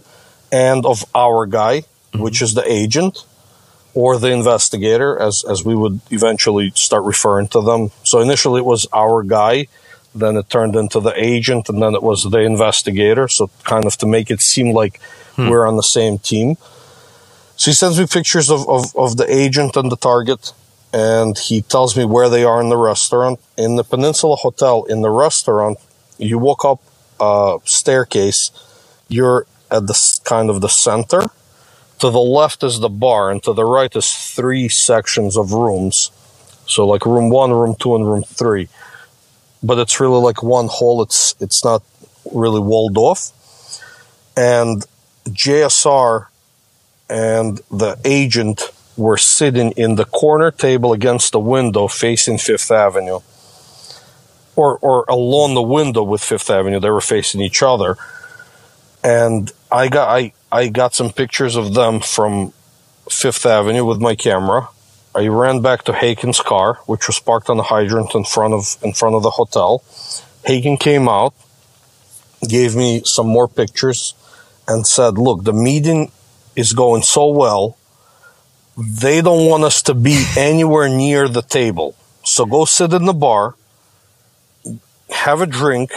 and of our guy, which is the agent, or the investigator, as we would eventually start referring to them. So initially it was our guy, then it turned into the agent, and then it was the investigator, so kind of to make it seem like we're on the same team. So he sends me pictures of the agent and the target, and he tells me where they are in the restaurant. In the Peninsula Hotel, in the restaurant, you walk up a staircase, you're at the kind of the center. To the left is the bar, and to the right is 3 sections of rooms. So like room 1, room 2, and room 3. But it's really like one hall. It's not really walled off. And JSR and the agent were sitting in the corner table against the window facing Fifth Avenue. Or along the window with Fifth Avenue. They were facing each other. And I got some pictures of them from Fifth Avenue with my camera. I ran back to Haken's car, which was parked on the hydrant in front of the hotel. Haken came out, gave me some more pictures, and said, "Look, the meeting is going so well. They don't want us to be anywhere near the table. So go sit in the bar, have a drink,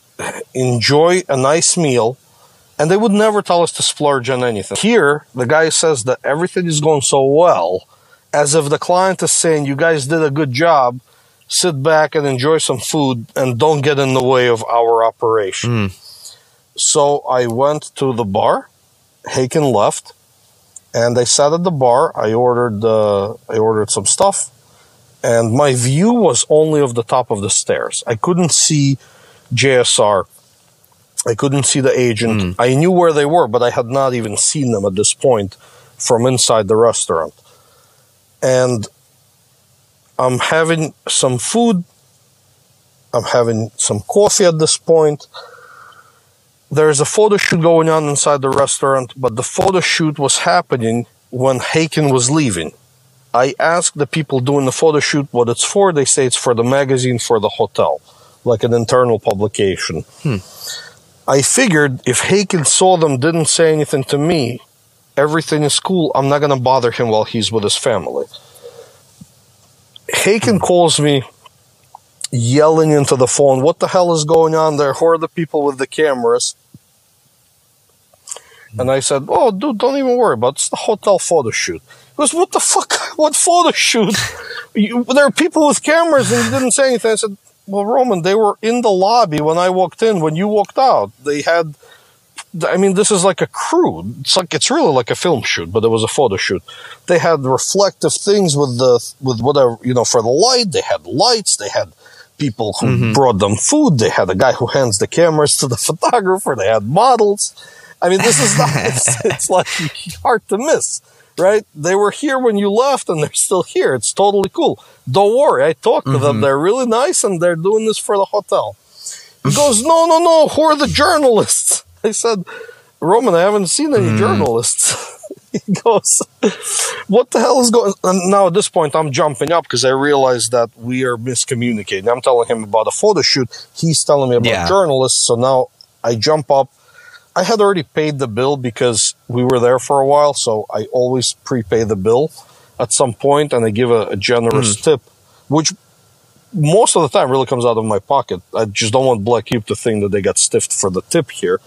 enjoy a nice meal." And they would never tell us to splurge on anything. Here, the guy says that everything is going so well, as if the client is saying, "You guys did a good job. Sit back and enjoy some food and don't get in the way of our operation." So I went to the bar. Haken left, and I sat at the bar. I ordered some stuff, and my view was only of the top of the stairs. I couldn't see JSR. I couldn't see the agent. I knew where they were, but I had not even seen them at this point from inside the restaurant. And I'm having some food. I'm having some coffee at this point. There's a photo shoot going on inside the restaurant, but the photo shoot was happening when Haken was leaving. I asked the people doing the photo shoot what it's for. They say it's for the magazine for the hotel, like an internal publication. I figured if Haken saw them, didn't say anything to me, everything is cool. I'm not going to bother him while he's with his family. Haken calls me, yelling into the phone, "What the hell is going on there? Who are the people with the cameras?" And I said, "Oh, dude, don't even worry about it. It's the hotel photo shoot." He goes, "What the fuck? What photo shoot? There are people with cameras," and he didn't say anything. I said, "Well, Roman, they were in the lobby when I walked in, when you walked out. They had, I mean, this is like a crew. It's really like a film shoot, but it was a photo shoot. They had reflective things with whatever, for the light. They had lights. They had people who brought them food. They had a guy who hands the cameras to the photographer. They had models. I mean, this is not, it's like hard to miss. Right? They were here when you left, and they're still here. It's totally cool. Don't worry. I talked to them. They're really nice, and they're doing this for the hotel." He goes, No. Who are the journalists?" I said, "Roman, I haven't seen any journalists." He goes, "What the hell is going on?" And now at this point, I'm jumping up because I realize that we are miscommunicating. I'm telling him about a photo shoot. He's telling me about journalists. So now I jump up. I had already paid the bill because we were there for a while, so I always prepay the bill at some point, and I give a generous tip, which most of the time really comes out of my pocket. I just don't want Black Cube to think that they got stiffed for the tip here.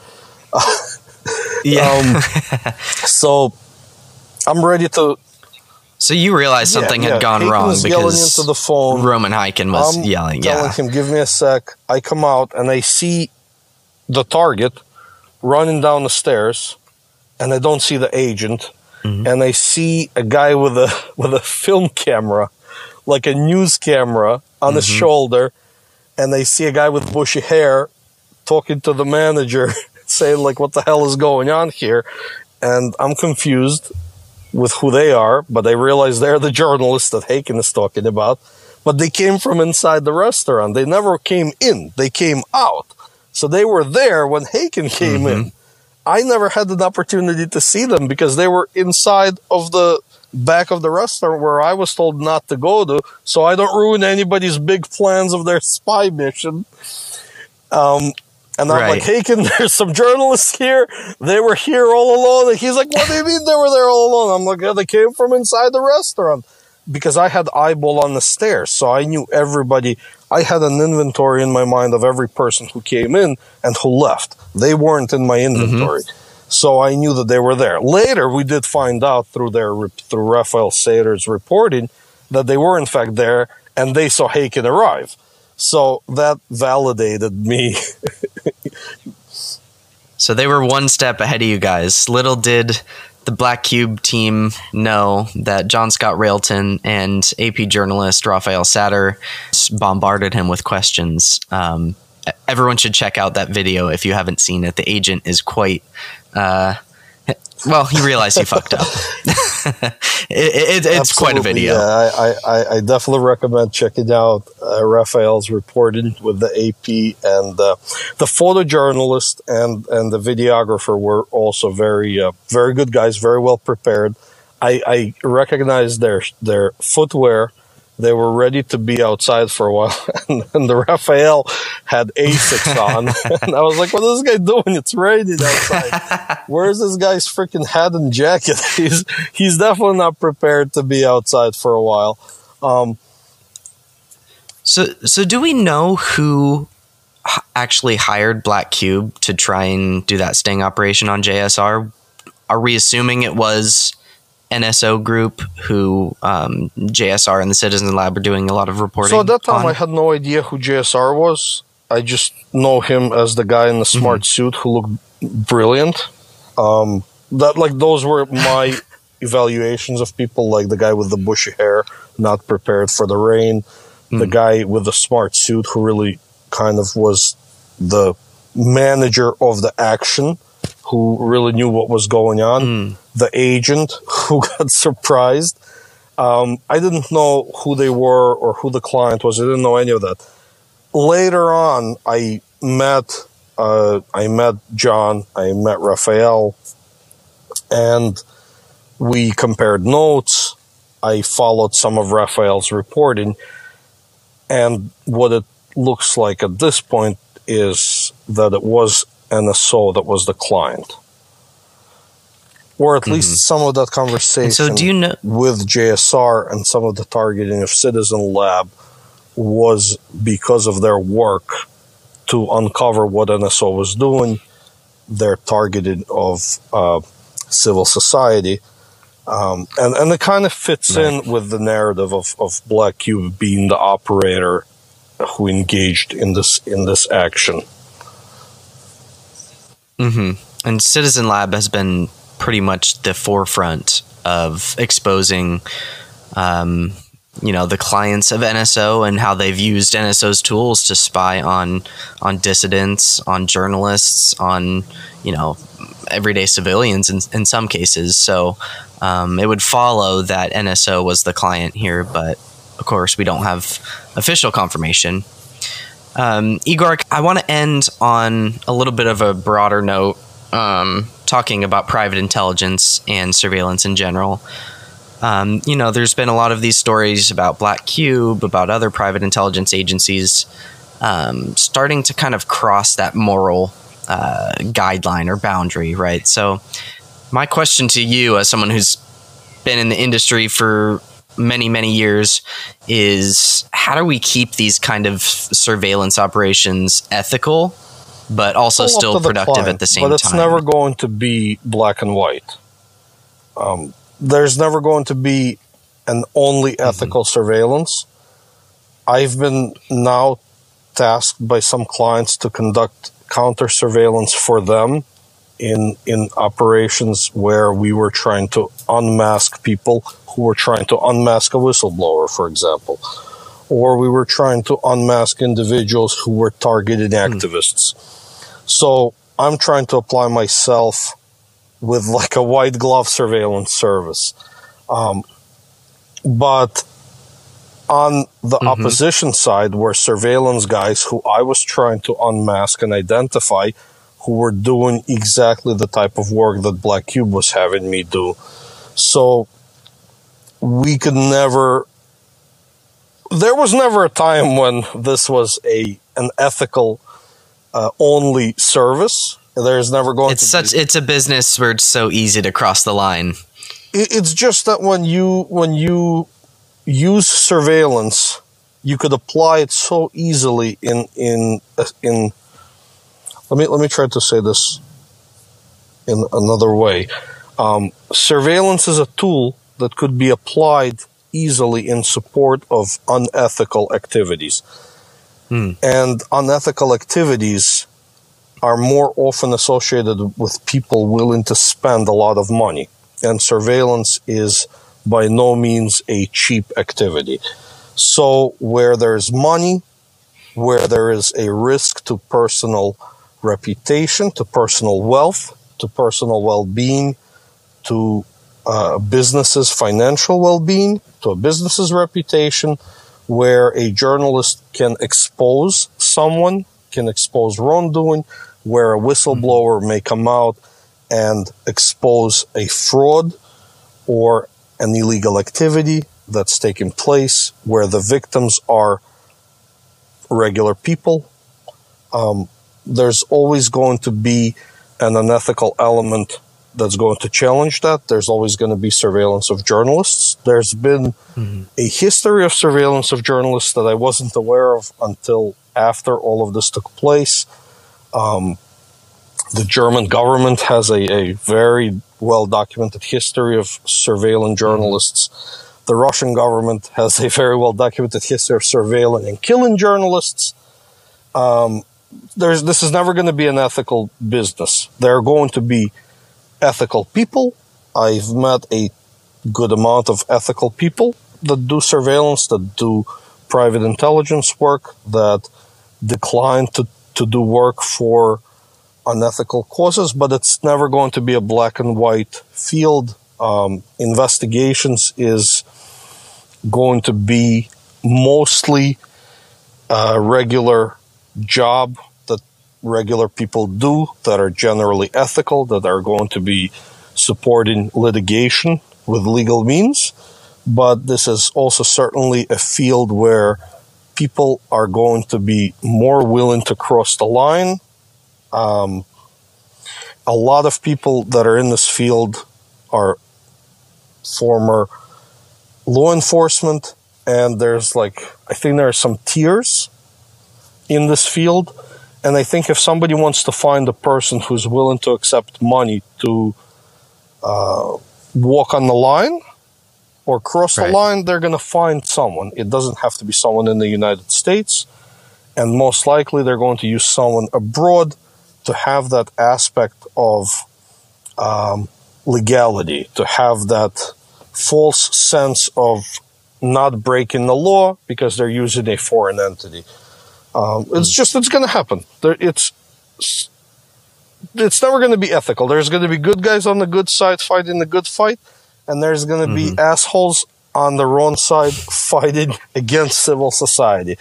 So I'm ready to... So you realized something had gone wrong because yelling into the phone. Roman Haken was yelling. Telling him, "Give me a sec." I come out, and I see the target running down the stairs, and I don't see the agent, and I see a guy with a film camera, like a news camera, on his shoulder, and I see a guy with bushy hair talking to the manager, saying like, "What the hell is going on here?" And I'm confused with who they are, but I realize they're the journalists that Haken is talking about. But they came from inside the restaurant. They never came in. They came out. So they were there when Haken came in. I never had an opportunity to see them because they were inside of the back of the restaurant where I was told not to go to, so I don't ruin anybody's big plans of their spy mission. And And I'm like, hey, there's some journalists here. They were here all alone. And he's like, what do you mean they were there all alone? I'm like, yeah, they came from inside the restaurant. Because I had eyeball on the stairs, so I knew everybody. I had an inventory in my mind of every person who came in and who left. They weren't in my inventory. So I knew that they were there. Later, we did find out through Rafael Seder's reporting that they were in fact there, and they saw Haken arrive. So that validated me. So they were one step ahead of you guys. Little did the Black Cube team know that John Scott Railton and AP journalist Rafael Sater bombarded him with questions. Everyone should check out that video if you haven't seen it. The agent is quite... well, he realized he fucked up. It's quite a video. Yeah, I definitely recommend checking out Rafael's reporting with the AP, and the photojournalist and the videographer were also very good guys, very well prepared. I recognized their footwear. They were ready to be outside for a while, and the Rafael had Asics on, and I was like, "What is this guy doing? It's raining outside. Where's this guy's freaking hat and jacket? He's definitely not prepared to be outside for a while." So do we know who actually hired Black Cube to try and do that sting operation on JSR? Are we assuming it was NSO Group, who JSR and the Citizen Lab are doing a lot of reporting? So at that time, I had no idea who JSR was. I just know him as the guy in the smart suit who looked brilliant. Those were my evaluations of people, like the guy with the bushy hair, not prepared for the rain, the guy with the smart suit who really kind of was the manager of the action, who really knew what was going on, the agent who got surprised. I didn't know who they were or who the client was. I didn't know any of that. Later on, I met John, I met Rafael, and we compared notes. I followed some of Rafael's reporting, and what it looks like at this point is that it was NSO that was the client, or at least some of that conversation with JSR and some of the targeting of Citizen Lab was because of their work to uncover what NSO was doing, their targeting of civil society, and it kind of fits in with the narrative of Black Cube being the operator who engaged in this action. And Citizen Lab has been pretty much the forefront of exposing, the clients of NSO and how they've used NSO's tools to spy on dissidents, on journalists, on, everyday civilians in some cases. So it would follow that NSO was the client here, but of course we don't have official confirmation. Igor, I want to end on a little bit of a broader note, talking about private intelligence and surveillance in general. There's been a lot of these stories about Black Cube, about other private intelligence agencies, starting to kind of cross that moral guideline or boundary, right? So my question to you, as someone who's been in the industry for many, many years, is how do we keep these kind of surveillance operations ethical, but also still productive at the same time? But it's never going to be black and white. There's never going to be an only ethical surveillance. I've been now tasked by some clients to conduct counter surveillance for them in operations where we were trying to unmask people who were trying to unmask a whistleblower, for example. Or we were trying to unmask individuals who were targeting activists. So I'm trying to apply myself with like a white glove surveillance service. But on the opposition side were surveillance guys who I was trying to unmask and identify, who were doing exactly the type of work that Black Cube was having me do. So we could never... There was never a time when this was an ethical only service. There's never going it's to such it's a business where it's so easy to cross the line. It's just that when you use surveillance, you could apply it so easily in let me try to say this in another way. Surveillance is a tool that could be applied easily in support of unethical activities. And unethical activities are more often associated with people willing to spend a lot of money. And surveillance is by no means a cheap activity. So where there's money, where there is a risk to personal reputation, to personal wealth, to personal well-being, to businesses' financial well-being, to a business's reputation, where a journalist can expose someone, can expose wrongdoing, where a whistleblower may come out and expose a fraud or an illegal activity that's taken place, where the victims are regular people. There's always going to be an unethical element that's going to challenge that. There's always going to be surveillance of journalists. There's been a history of surveillance of journalists that I wasn't aware of until after all of this took place. The German government has a very well-documented history of surveilling journalists. The Russian government has a very well-documented history of surveilling and killing journalists. This is never going to be an ethical business. There are going to be ethical people. I've met a good amount of ethical people that do surveillance, that do private intelligence work, that decline to do work for unethical causes, but it's never going to be a black and white field. Investigations is going to be mostly a regular job that regular people do, that are generally ethical, that are going to be supporting litigation with legal means. But this is also certainly a field where people are going to be more willing to cross the line. A lot of people that are in this field are former law enforcement, and I think there are some tiers in this field. And I think if somebody wants to find a person who's willing to accept money to walk on the line or cross the line, they're going to find someone. It doesn't have to be someone in the United States. And most likely they're going to use someone abroad to have that aspect of legality, to have that false sense of not breaking the law because they're using a foreign entity. It's going to happen. It's never going to be ethical. There's going to be good guys on the good side fighting the good fight, and there's going to be assholes on the wrong side fighting against civil society.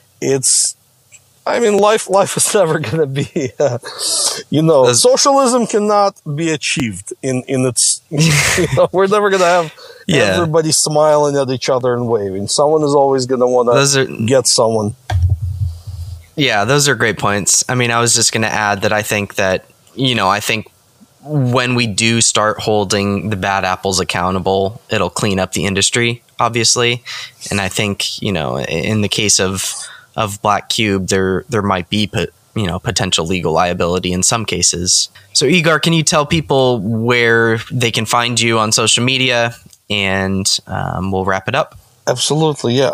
Life is never going to be, socialism cannot be achieved in its, we're never going to have everybody smiling at each other and waving. Someone is always going to want to get someone. Yeah, those are great points. I mean, I was just going to add that I think that, I think when we do start holding the bad apples accountable, it'll clean up the industry, obviously. And I think, in the case of Black Cube, there might be, potential legal liability in some cases. So Igor, can you tell people where they can find you on social media, and we'll wrap it up? Absolutely. Yeah.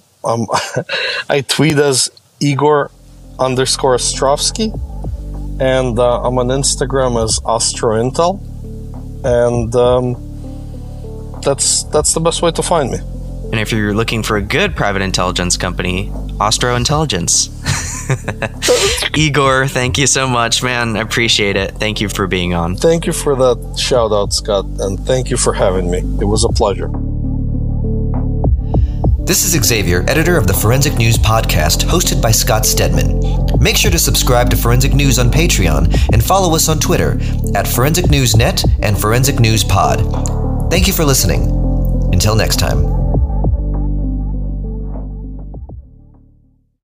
I tweet as Igor_Ostrovsky, and I'm on Instagram as AstroIntel, and that's the best way to find me. And if you're looking for a good private intelligence company, Ostro Intelligence. Igor, thank you so much, man. I appreciate it. Thank you for being on. Thank you for that shout out, Scott, and thank you for having me. It was a pleasure. This is Xavier, editor of the Forensic News Podcast, hosted by Scott Stedman. Make sure to subscribe to Forensic News on Patreon and follow us on Twitter at Forensic News Net and Forensic News Pod. Thank you for listening. Until next time.